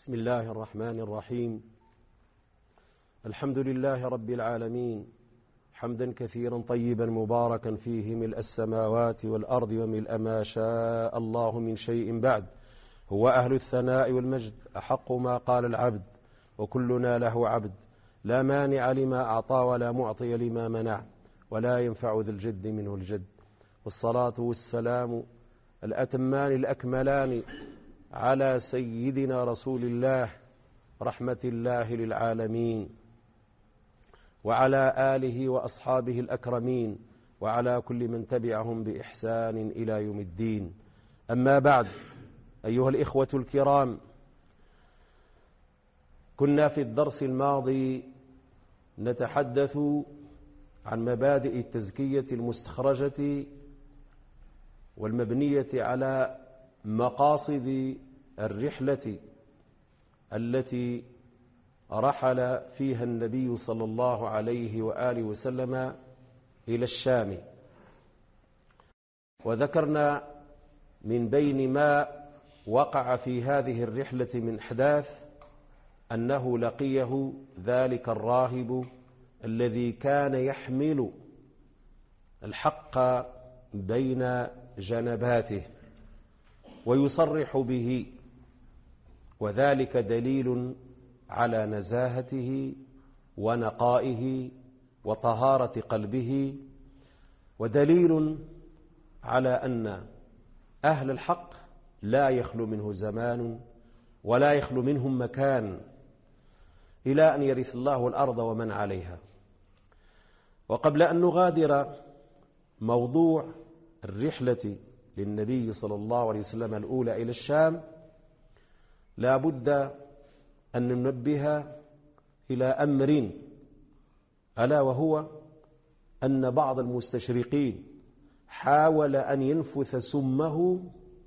بسم الله الرحمن الرحيم. الحمد لله رب العالمين، حمدا كثيرا طيبا مباركا فيه ملء السماوات والأرض وملء ما شاء الله من شيء بعد. هو أهل الثناء والمجد، أحق ما قال العبد وكلنا له عبد. لا مانع لما أعطى ولا معطي لما منع، ولا ينفع ذي الجد منه الجد. والصلاة والسلام الأتمان الأكملان على سيدنا رسول الله رحمة الله للعالمين، وعلى آله وأصحابه الأكرمين، وعلى كل من تبعهم بإحسان إلى يوم الدين. أما بعد، أيها الإخوة الكرام، كنا في الدرس الماضي نتحدث عن مبادئ التزكية المستخرجة والمبنية على مقاصد الرحلة التي رحل فيها النبي صلى الله عليه وآله وسلم إلى الشام. وذكرنا من بين ما وقع في هذه الرحلة من أحداث أنه لقيه ذلك الراهب الذي كان يحمل الحق بين جنباته ويصرح به، وذلك دليل على نزاهته ونقائه وطهارة قلبه، ودليل على أن أهل الحق لا يخلو منه زمان ولا يخلو منهم مكان إلى أن يرث الله الأرض ومن عليها. وقبل أن نغادر موضوع الرحلة للنبي صلى الله عليه وسلم الأولى إلى الشام، لا بد أن ننبه إلى أمر، ألا وهو أن بعض المستشرقين حاول أن ينفث سمه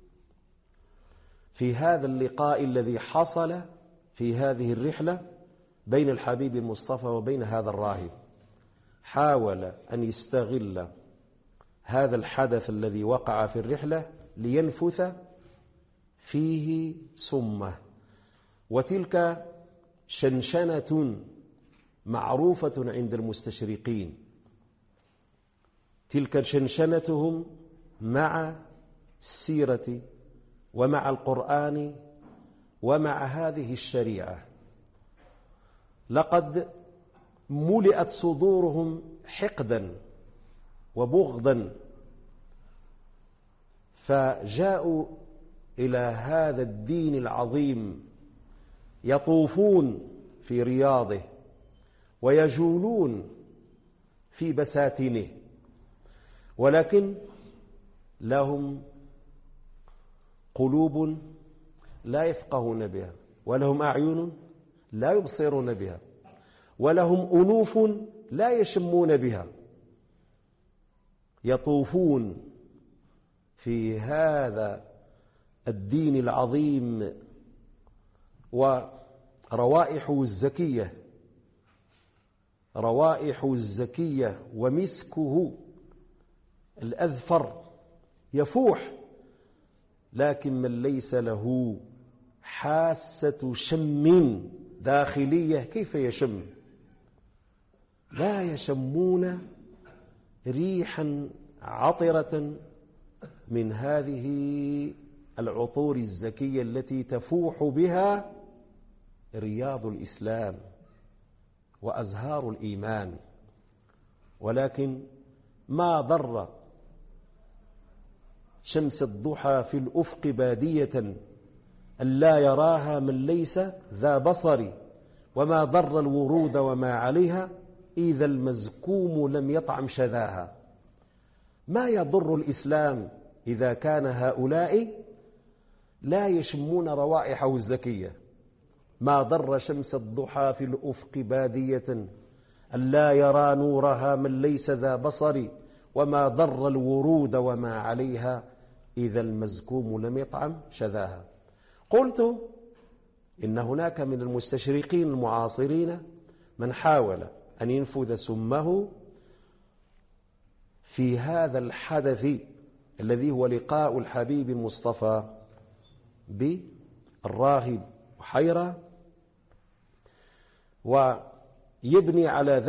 في هذا اللقاء الذي حصل في هذه الرحلة بين الحبيب المصطفى وبين هذا الراهب. حاول أن يستغل هذا الحدث الذي وقع في الرحلة لينفث فيه سمه، وتلك شنشنة معروفة عند المستشرقين، تلك شنشنتهم مع السيرة ومع القرآن ومع هذه الشريعة. لقد ملئت صدورهم حقدا وبغضا، فجاءوا إلى هذا الدين العظيم يطوفون في رياضه ويجولون في بساتينه، ولكن لهم قلوب لا يفقهون بها، ولهم أعين لا يبصرون بها، ولهم أنوف لا يشمون بها. يطوفون في هذا الدين العظيم، وروائحه الزكية، روائحه الزكية ومسكه الأذفر يفوح، لكن من ليس له حاسة شم داخلية كيف يشم؟ لا يشمون ريحا عطرة من هذه العطور الزكية التي تفوح بها رياض الإسلام وأزهار الإيمان. ولكن ما ضر شمس الضحى في الأفق بادية ألا يراها من ليس ذا بصر، وما ضر الورود وما عليها إذا المزكوم لم يطعم شذاها. ما يضر الإسلام إذا كان هؤلاء لا يشمون روائحه الزكية. ما ضر شمس الضحى في الأفق بادية ألا يرى نورها من ليس ذا بصر، وما ضر الورود وما عليها إذا المزكوم لم يطعم شذاها. قلت إن هناك من المستشرقين المعاصرين من حاول أن ينفذ سمه في هذا الحدث الذي هو لقاء الحبيب المصطفى بالراهب وحيرة، ويبني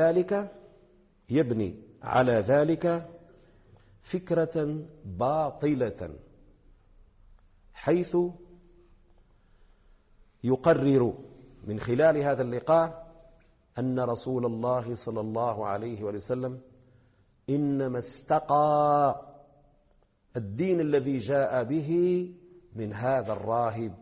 على ذلك فكرة باطلة، حيث يقرر من خلال هذا اللقاء أن رسول الله صلى الله عليه وسلم إنما استقى الدين الذي جاء به من هذا الراهب،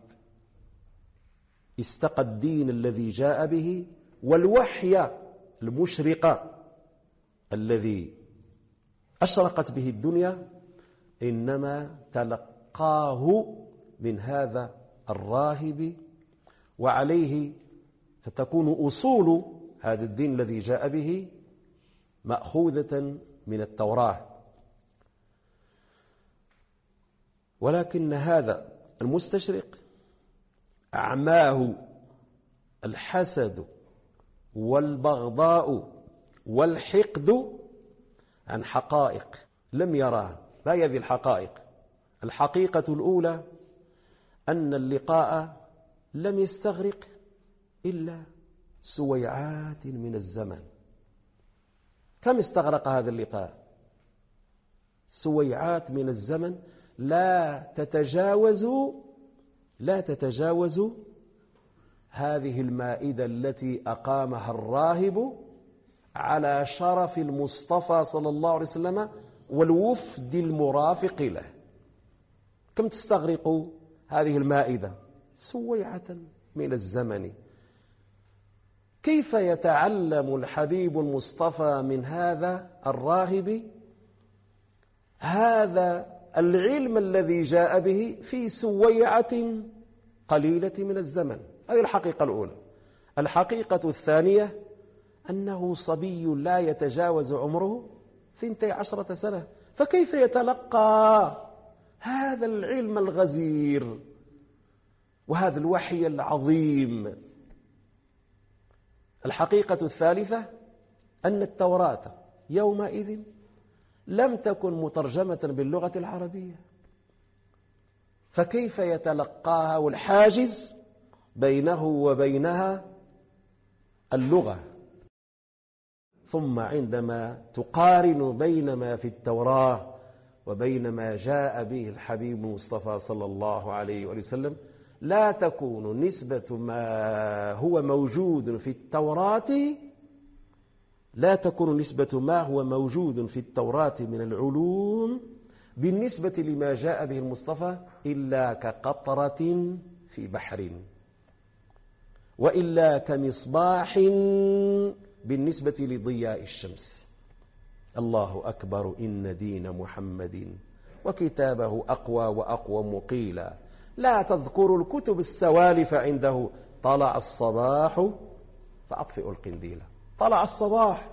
استقى الدين الذي جاء به والوحي المشرق الذي أشرقت به الدنيا إنما تلقاه من هذا الراهب، وعليه فتكون أصول هذا الدين الذي جاء به مأخوذة من التوراة. ولكن هذا المستشرق أعماه الحسد والبغضاء والحقد عن حقائق لم يراها. ما هي هذه الحقائق؟ الحقيقة الأولى أن اللقاء لم يستغرق إلا سويعات من الزمن. كم استغرق هذا اللقاء؟ سويعات من الزمن لا تتجاوز هذه المائدة التي أقامها الراهب على شرف المصطفى صلى الله عليه وسلم والوفد المرافق له. كم تستغرق هذه المائدة؟ سويعة من الزمن. كيف يتعلم الحبيب المصطفى من هذا الراهب هذا العلم الذي جاء به في سويعة قليلة من الزمن؟ هذه الحقيقة الأولى. الحقيقة الثانية أنه صبي لا يتجاوز عمره 12 سنة، فكيف يتلقى هذا العلم الغزير وهذا الوحي العظيم؟ الحقيقة الثالثة أن التوراة يومئذ لم تكن مترجمة باللغة العربية، فكيف يتلقاها؟ والحاجز بينه وبينها اللغة. ثم عندما تقارن بين ما في التوراة وبين ما جاء به الحبيب المصطفى صلى الله عليه وسلم لا تكون نسبة ما هو موجود في التوراة من العلوم بالنسبة لما جاء به المصطفى إلا كقطرة في بحر، وإلا كمصباح بالنسبة لضياء الشمس. الله أكبر، إن دين محمد وكتابه أقوى وأقوم قيلا. لا تذكروا الكتب السوالف عنده. طلع الصباح فأطفئوا القنديل. طلع الصباح،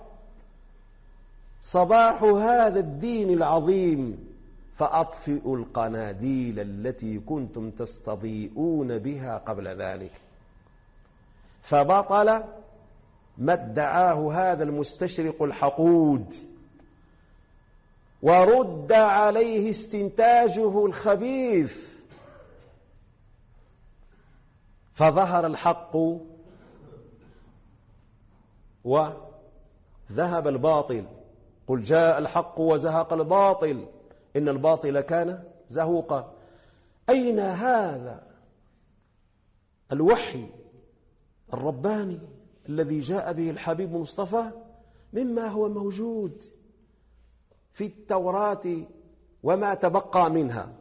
صباح هذا الدين العظيم، فأطفئوا القناديل التي كنتم تستضيئون بها قبل ذلك. فبطل ما ادعاه هذا المستشرق الحقود، ورد عليه استنتاجه الخبيث، فظهر الحق وذهب الباطل. قل جاء الحق وزهق الباطل إن الباطل كان زهوقا. أين هذا الوحي الرباني الذي جاء به الحبيب المصطفى مما هو موجود في التوراة وما تبقى منها؟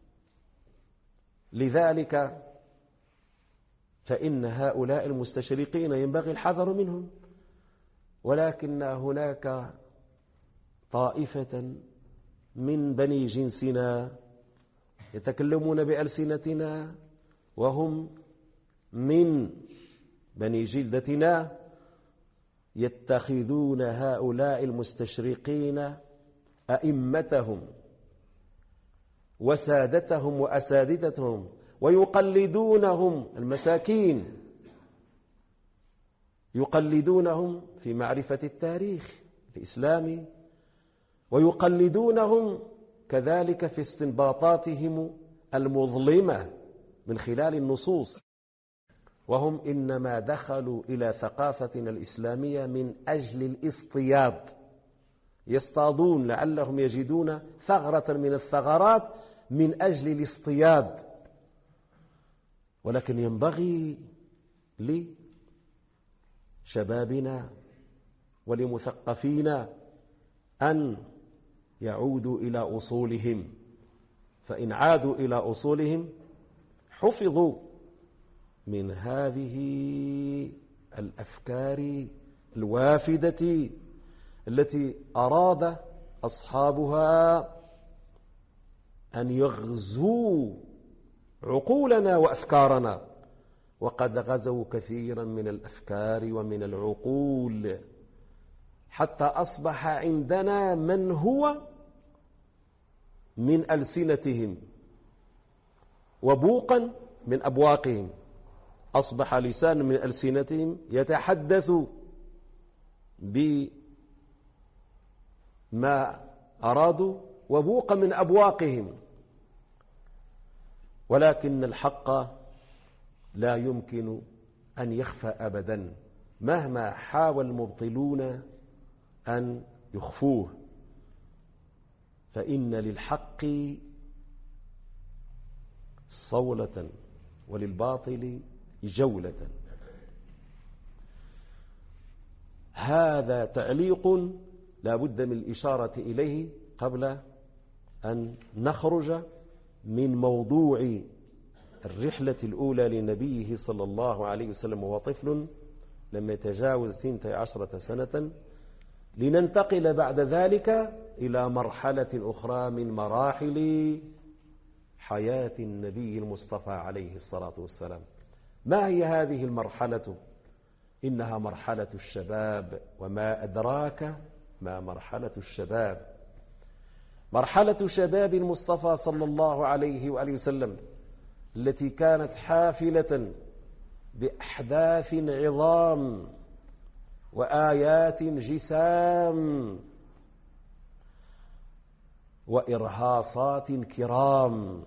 لذلك فإن هؤلاء المستشرقين ينبغي الحذر منهم. ولكن هناك طائفة من بني جنسنا يتكلمون بألسنتنا وهم من بني جلدتنا، يتخذون هؤلاء المستشرقين أئمتهم وسادتهم وأسادتهم، ويقلدونهم المساكين، يقلدونهم في معرفة التاريخ الإسلامي، ويقلدونهم كذلك في استنباطاتهم المظلمة من خلال النصوص. وهم إنما دخلوا إلى ثقافتنا الإسلامية من أجل الاصطياد، يصطادون لعلهم يجدون ثغرة من الثغرات من أجل الاصطياد. ولكن ينبغي لشبابنا ولمثقفينا أن يعودوا إلى أصولهم، فإن عادوا إلى أصولهم حفظوا من هذه الأفكار الوافدة التي أراد أصحابها أن يغزوا عقولنا وأفكارنا، وقد غزوا كثيرا من الأفكار ومن العقول، حتى أصبح عندنا من هو من ألسنتهم وبوقا من أبواقهم. أصبح لسان من ألسنتهم يتحدث بما أرادوا وبوقا من أبواقهم. ولكن الحق لا يمكن أن يخفى أبدا مهما حاول المبطلون أن يخفوه، فإن للحق صولة وللباطل جولة. هذا تعليق لا بد من الإشارة إليه قبل أن نخرج من موضوع الرحلة الأولى لنبيه صلى الله عليه وسلم وهو طفل لم يتجاوز 12 سنة، لننتقل بعد ذلك إلى مرحلة أخرى من مراحل حياة النبي المصطفى عليه الصلاة والسلام. ما هي هذه المرحلة؟ إنها مرحلة الشباب، وما أدراك ما مرحلة الشباب. مرحلة شباب المصطفى صلى الله عليه وآله وسلم التي كانت حافلة بأحداث عظام وآيات جسام وإرهاصات كرام،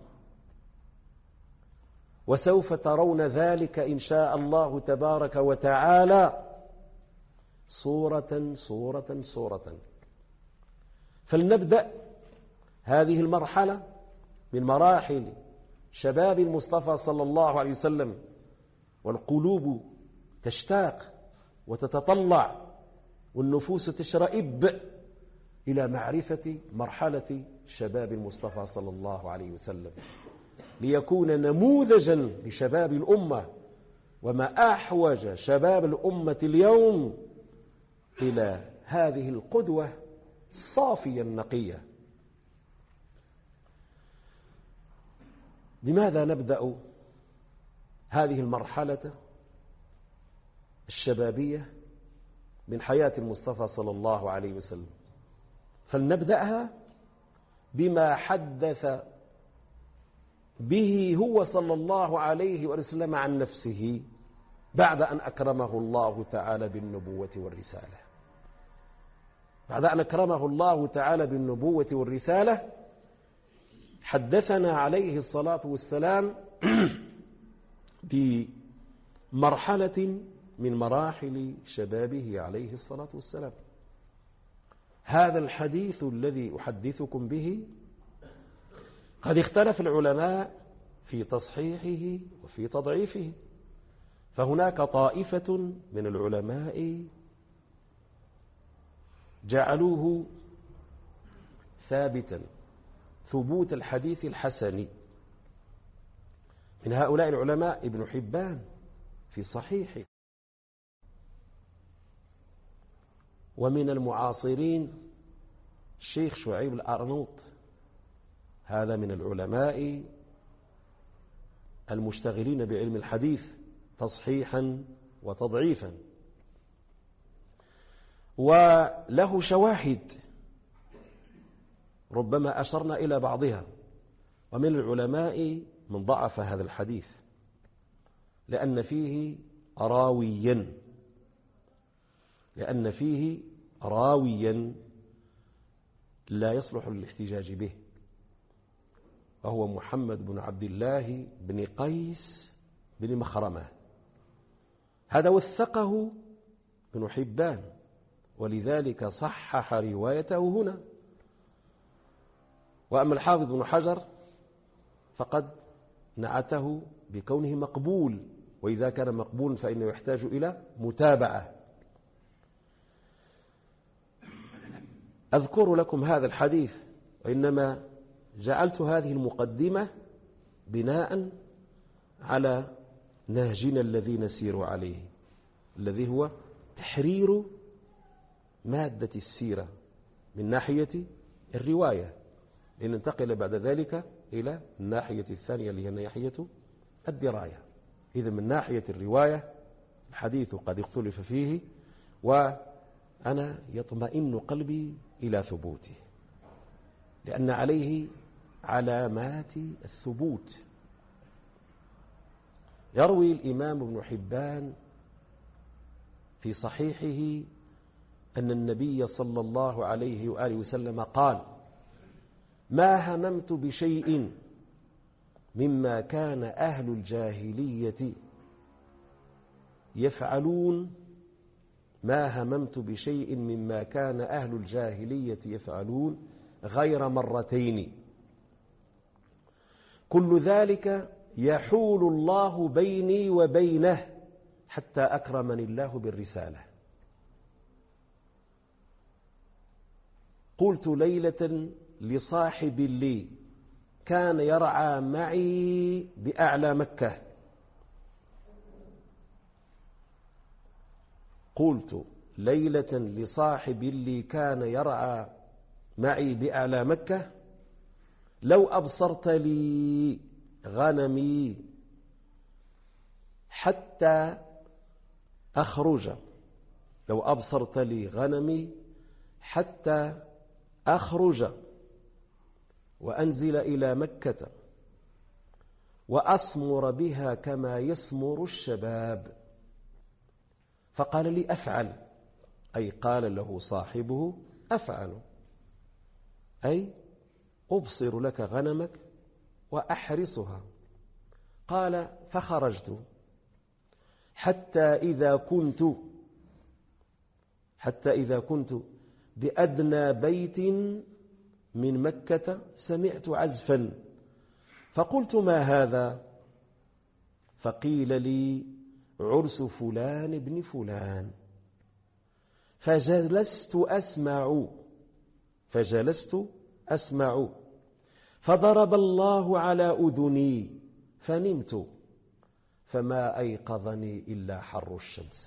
وسوف ترون ذلك إن شاء الله تبارك وتعالى صورة صورة صورة. فلنبدأ هذه المرحلة من مراحل شباب المصطفى صلى الله عليه وسلم، والقلوب تشتاق وتتطلع والنفوس تشرئب إلى معرفة مرحلة شباب المصطفى صلى الله عليه وسلم، ليكون نموذجا لشباب الأمة. وما أحوج شباب الأمة اليوم إلى هذه القدوة الصافية النقية. لماذا نبدأ هذه المرحلة الشبابية من حياة المصطفى صلى الله عليه وسلم؟ فلنبدأها بما حدث به هو صلى الله عليه وسلم عن نفسه بعد أن أكرمه الله تعالى بالنبوة والرسالة. بعد أن أكرمه الله تعالى بالنبوة والرسالة حدثنا عليه الصلاة والسلام بمرحلة من مراحل شبابه عليه الصلاة والسلام. هذا الحديث الذي أحدثكم به قد اختلف العلماء في تصحيحه وفي تضعيفه، فهناك طائفة من العلماء جعلوه ثابتا ثبوت الحديث الحسن. من هؤلاء العلماء ابن حبان في صحيحه، ومن المعاصرين الشيخ شعيب الأرنوط، هذا من العلماء المشتغلين بعلم الحديث تصحيحا وتضعيفا، وله شواهد ربما أشرنا إلى بعضها. ومن العلماء من ضعف هذا الحديث لأن فيه راويا لا يصلح للاحتجاج به، وهو محمد بن عبد الله بن قيس بن مخرمة. هذا وثقه ابن حبان، ولذلك صحح روايته هنا. وأما الحافظ بن حجر فقد نعته بكونه مقبول، وإذا كان مقبول فإنه يحتاج إلى متابعة. أذكر لكم هذا الحديث، وإنما جعلت هذه المقدمة بناء على نهجنا الذي نسير عليه، الذي هو تحرير مادة السيرة من ناحية الرواية، لننتقل بعد ذلك إلى الناحية الثانية اللي هي ناحية الدراية. إذا من ناحية الرواية الحديث قد اختلف فيه، وأنا يطمئن قلبي إلى ثبوته، لأن عليه علامات الثبوت. يروي الإمام ابن حبان في صحيحه أن النبي صلى الله عليه وآله وسلم قال: ما هممت بشيء مما كان أهل الجاهلية يفعلون، ما هممت بشيء مما كان أهل الجاهلية يفعلون غير مرتين، كل ذلك يحول الله بيني وبينه حتى أكرمني الله بالرسالة. قلت ليلة لصاحب لي كان يرعى معي بأعلى مكة، قلت ليلة لصاحب لي كان يرعى معي بأعلى مكة: لو أبصرت لي غنمي حتى أخرج، لو أبصرت لي غنمي حتى أخرج وأنزل إلى مكة وأسمر بها كما يسمر الشباب. فقال لي: أفعل، أي قال له صاحبه: أفعل، أي أبصر لك غنمك وأحرسها. قال: فخرجت حتى إذا كنت بأدنى بيت من مكة سمعت عزفا، فقلت: ما هذا؟ فقيل لي: عرس فلان ابن فلان. فجلست أسمع، فضرب الله على أذني فنمت، فما أيقظني إلا حر الشمس.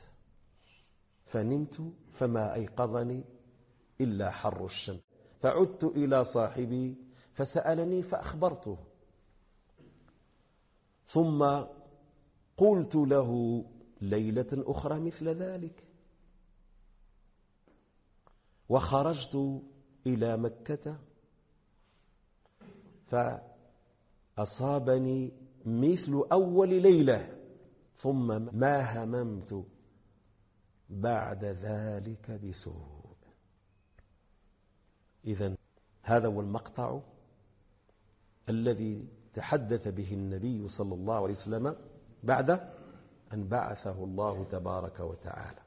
فعدت إلى صاحبي فسألني فأخبرته، ثم قلت له ليلة أخرى مثل ذلك، وخرجت إلى مكة فأصابني مثل أول ليلة، ثم ما هممت بعد ذلك بسوء. إذن هذا هو المقطع الذي تحدث به النبي صلى الله عليه وسلم بعد أن بعثه الله تبارك وتعالى.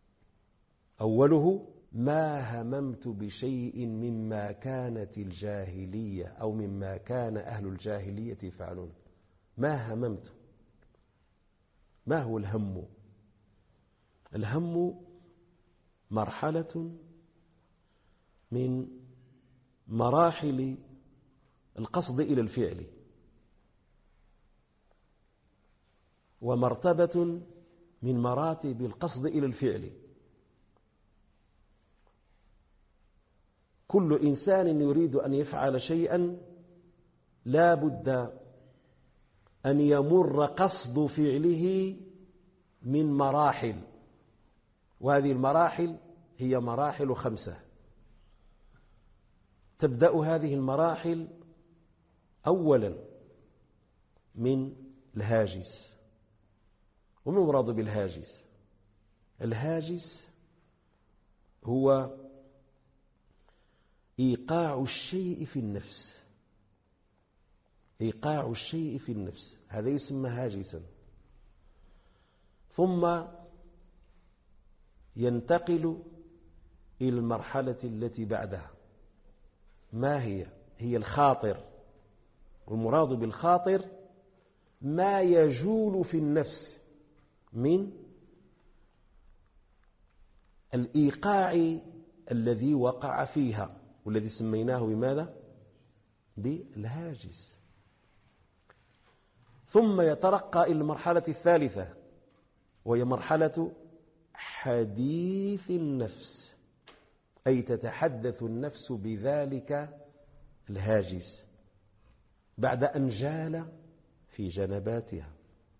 أوله: ما هممت بشيء مما كانت الجاهلية أو مما كان أهل الجاهلية يفعلون. ما هممت. ما هو الهم؟ الهم مرحلة من مراحل القصد إلى الفعل، ومرتبة من مراتب القصد إلى الفعل. كل إنسان يريد أن يفعل شيئا لا بد أن يمر قصد فعله من مراحل، وهذه المراحل هي مراحل 5. تبدأ هذه المراحل أولا من الهاجس. وما المراد بالهاجس؟ الهاجس هو إيقاع الشيء في النفس، إيقاع الشيء في النفس، هذا يسمى هاجسا. ثم ينتقل إلى المرحلة التي بعدها. ما هي؟ هي الخاطر. والمراد بالخاطر ما يجول في النفس من الإيقاع الذي وقع فيها، والذي سميناه بماذا؟ بالهاجس. ثم يترقى إلى المرحلة الثالثة، وهي مرحلة حديث النفس، أي تتحدث النفس بذلك الهاجس بعد أن جال في جنباتها،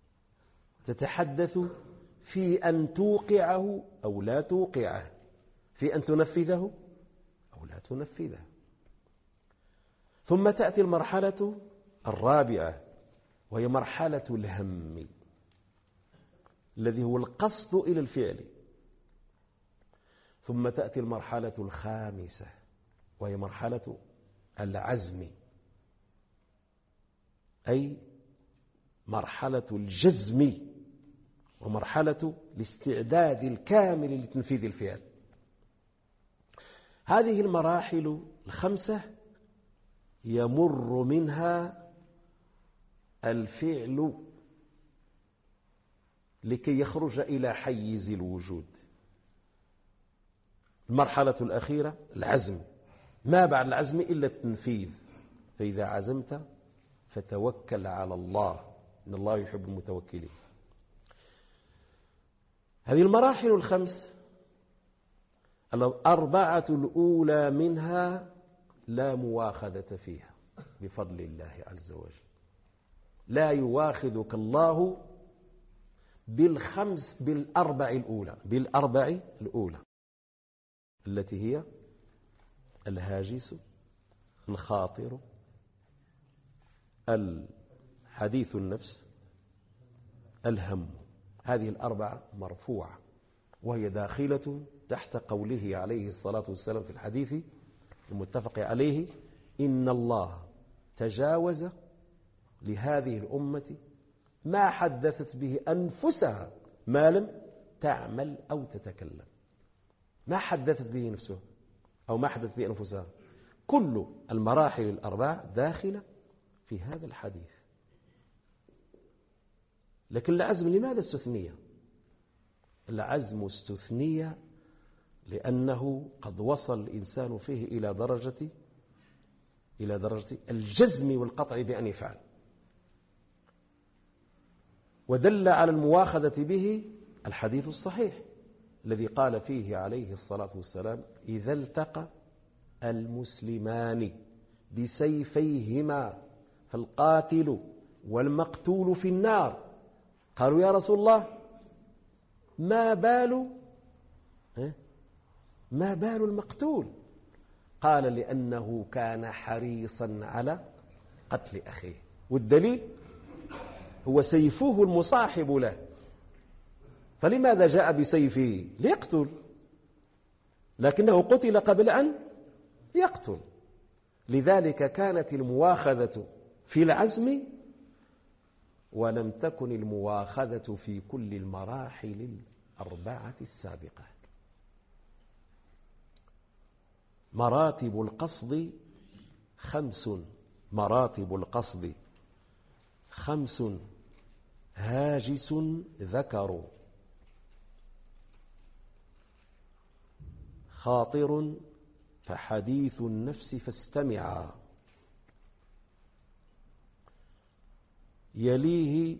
تتحدث في أن توقعه أو لا توقعه، في أن تنفذه أو لا تنفذه. ثم تأتي المرحلة الرابعة، وهي مرحلة الهم، الذي هو القصد إلى الفعل. ثم تأتي المرحلة الخامسة، وهي مرحلة العزم، أي مرحلة الجزم ومرحلة الاستعداد الكامل لتنفيذ الفعل. هذه المراحل الخمسة يمر منها الفعل لكي يخرج إلى حيز الوجود. المرحلة الأخيرة العزم، ما بعد العزم إلا التنفيذ. فإذا عزمت فتوكل على الله، إن الله يحب المتوكلين. هذه المراحل الخمس الأربعة الأولى منها لا مواخذة فيها بفضل الله عز وجل. لا يواخذك الله بالأربع الأولى التي هي الهاجس، الخاطر، الحديث النفس، الهم. هذه الأربعة مرفوعة، وهي داخلة تحت قوله عليه الصلاة والسلام في الحديث المتفق عليه: إن الله تجاوز لهذه الأمة ما حدثت به أنفسها ما لم تعمل أو تتكلم. ما حدثت به نفسها أو ما حدثت به أنفسها، كل المراحل الأربع داخلة في هذا الحديث. لكن العزم لماذا استثنية؟ العزم استثنية لأنه قد وصل الإنسان فيه إلى درجة الجزم والقطع بأن يفعل. ودل على المواخذة به الحديث الصحيح الذي قال فيه عليه الصلاة والسلام: إذا التقى المسلمان بسيفيهما فالقاتل والمقتول في النار. قالوا: يا رسول الله، ما بال المقتول؟ قال: لأنه كان حريصا على قتل أخيه. والدليل هو سيفه المصاحب له. فلماذا جاء بسيفه؟ ليقتل، لكنه قتل قبل أن يقتل. لذلك كانت المواخذة في العزم، ولم تكن المواخذة في كل المراحل الأربعة السابقة. مراتب القصد خمس هاجس ذكر، خاطر فحديث النفس فاستمعا، يليه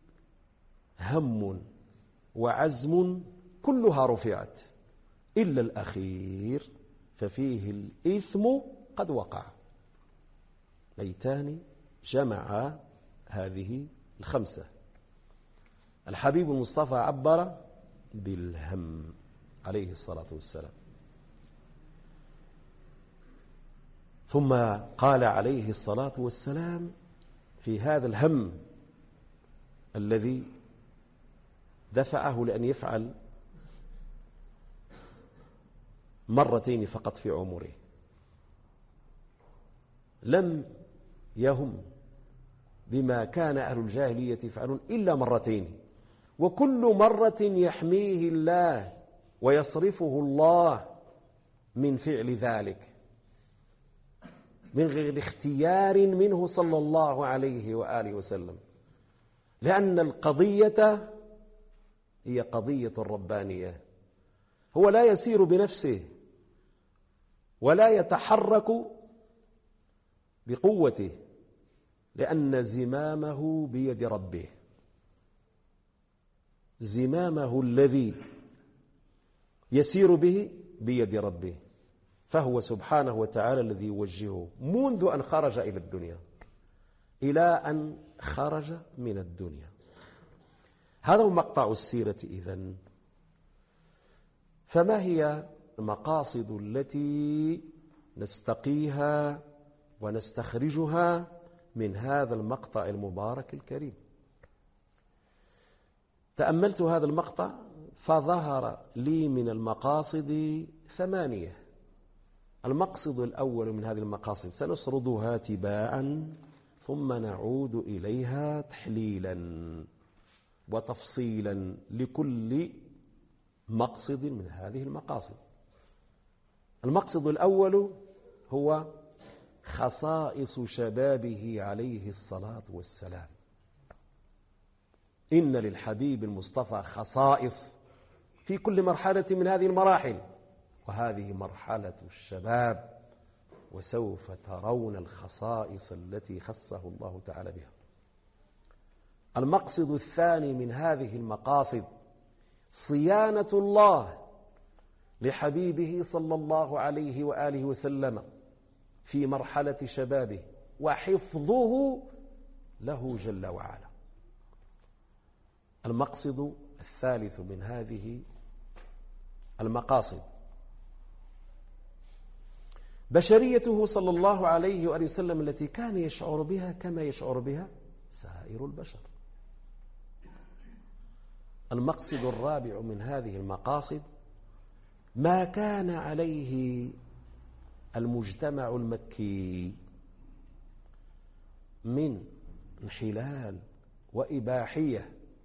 هم وعزم كلها رفعت إلا الأخير ففيه الإثم قد وقع. بيتان جمع هذه الخمسة. الحبيب المصطفى عبر بالهم عليه الصلاة والسلام، ثم قال عليه الصلاة والسلام في هذا الهم الذي دفعه لأن يفعل مرتين فقط في عمره: لم يهم بما كان أهل الجاهلية يفعلون إلا مرتين، وكل مرة يحميه الله ويصرفه الله من فعل ذلك من غير اختيار منه صلى الله عليه وآله وسلم، لأن القضية هي قضية الربانية. هو لا يسير بنفسه ولا يتحرك بقوته، لأن زمامه بيد ربه، زمامه الذي يسير به بيد ربه، فهو سبحانه وتعالى الذي يوجهه منذ أن خرج إلى الدنيا إلى أن خرج من الدنيا. هذا هو مقطع السيرة إذن. فما هي المقاصد التي نستقيها ونستخرجها من هذا المقطع المبارك الكريم؟ تأملت هذا المقطع فظهر لي من المقاصد 8. المقصد الأول من هذه المقاصد سنسردها تباعا ثم نعود إليها تحليلا وتفصيلا لكل مقصد من هذه المقاصد. المقصد الأول هو خصائص شبابه عليه الصلاة والسلام. إن للحبيب المصطفى خصائص في كل مرحلة من هذه المراحل، وهذه مرحلة الشباب، وسوف ترون الخصائص التي خصه الله تعالى بها. المقصد الثاني من هذه المقاصد صيانة الله لحبيبه صلى الله عليه وآله وسلم في مرحلة شبابه وحفظه له جل وعلا. المقصد الثالث من هذه المقاصد بشريته صلى الله عليه وآله وسلم التي كان يشعر بها كما يشعر بها سائر البشر. المقصد الرابع من هذه المقاصد ما كان عليه المجتمع المكي من انحلال وإباحية،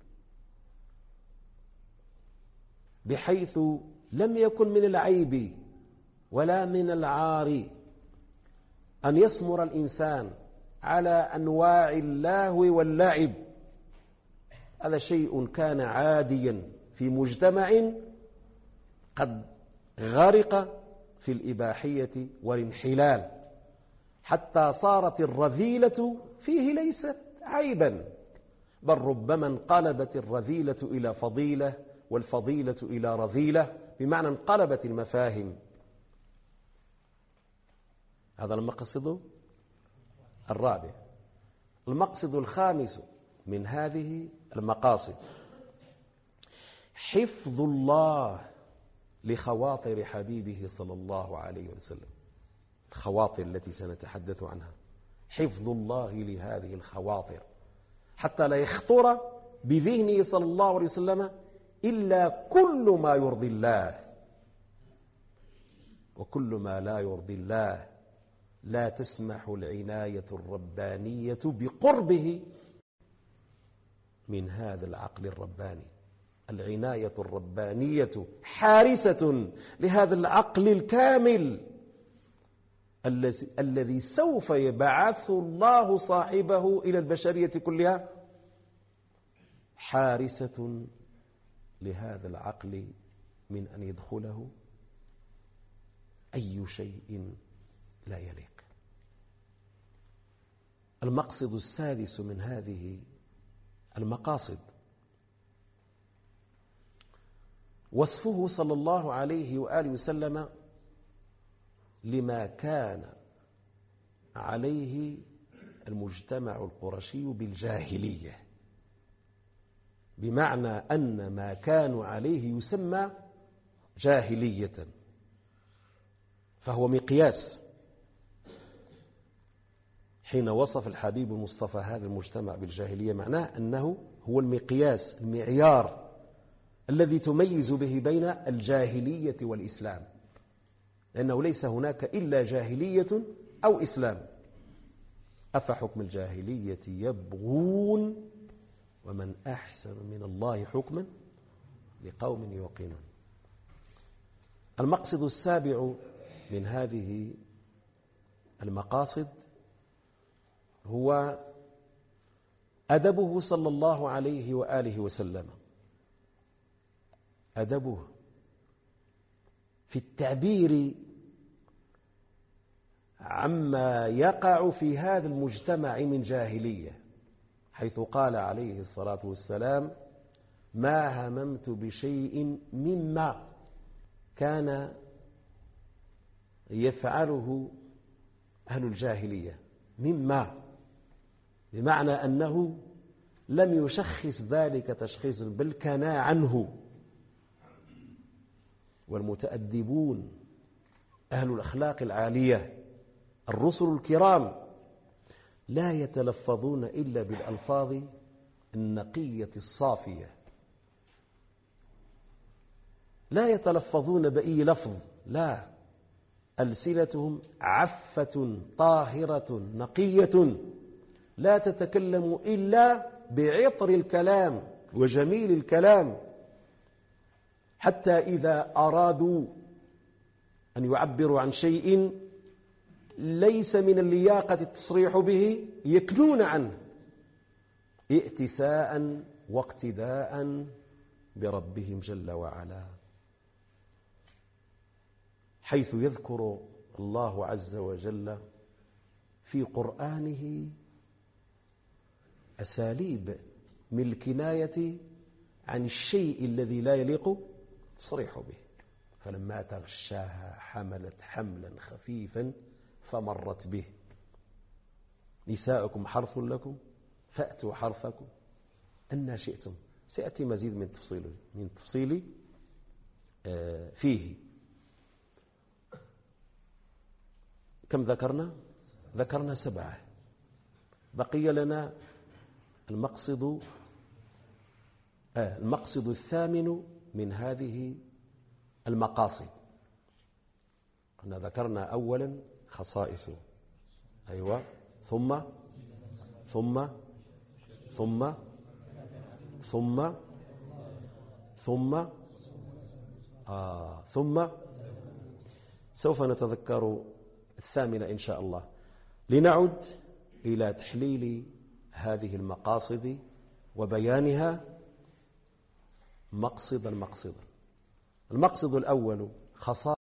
بحيث لم يكن من العيب ولا من العار أن يسمر الإنسان على أنواع اللهو واللعب. هذا شيء كان عاديا في مجتمع قد غرق في الإباحية والانحلال، حتى صارت الرذيلة فيه ليست عيبا، بل ربما انقلبت الرذيلة إلى فضيلة والفضيلة إلى رذيلة، بمعنى انقلبت المفاهيم. هذا المقصد الرابع. المقصد الخامس من هذه المقاصد حفظ الله لخواطر حبيبه صلى الله عليه وسلم. الخواطر التي سنتحدث عنها، حفظ الله لهذه الخواطر حتى لا يخطر بذهنه صلى الله عليه وسلم إلا كل ما يرضي الله، وكل ما لا يرضي الله لا تسمح العناية الربانية بقربه من هذا العقل الرباني. العناية الربانية حارسة لهذا العقل الكامل الذي سوف يبعث الله صاحبه إلى البشرية كلها، حارسة لهذا العقل من أن يدخله أي شيء لا يليق. المقصد السادس من هذه المقاصد وصفه صلى الله عليه وآله وسلم لما كان عليه المجتمع القرشي بالجاهلية، بمعنى أن ما كانوا عليه يسمى جاهلية، فهو مقياس. حين وصف الحبيب المصطفى هذا المجتمع بالجاهلية معناه أنه هو المقياس، المعيار الذي تميز به بين الجاهلية والإسلام، لأنه ليس هناك إلا جاهلية أو إسلام. أفحكم الجاهلية يبغون ومن أحسن من الله حكما لقوم يوقنون. المقصد السابع من هذه المقاصد هو أدبه صلى الله عليه وآله وسلم، أدبه في التعبير عما يقع في هذا المجتمع من جاهلية، حيث قال عليه الصلاة والسلام: ما هممت بشيء مما كان يفعله أهل الجاهلية، مما بمعنى أنه لم يشخص ذلك تشخيص، بل كان عنه. والمتأدبون أهل الأخلاق العالية الرسل الكرام لا يتلفظون إلا بالألفاظ النقية الصافية، لا يتلفظون بأي لفظ، لا، ألسنتهم عفة طاهرة نقية، لا تتكلم إلا بعطر الكلام وجميل الكلام، حتى إذا أرادوا أن يعبروا عن شيء ليس من اللياقة التصريح به يكنون عنه ائتساء واقتداء بربهم جل وعلا، حيث يذكر الله عز وجل في قرآنه أساليب من الكناية عن الشيء الذي لا يليق التصريح به. فلما تغشاها حملت حملا خفيفا فمرت به. نساؤكم حرث لكم فأتوا حرثكم أن شئتم. سيأتي مزيد من تفصيل فيه. كم ذكرنا؟ ذكرنا 7. بقي لنا المقصد الثامن من هذه المقاصد. كنا ذكرنا أولا خصائصه، أيوة، ثم ثم ثم ثم ثم ثم سوف نتذكر الثامنة إن شاء الله. لنعد إلى تحليل هذه المقاصد وبيانها مقصدا. المقصد الأول خصائص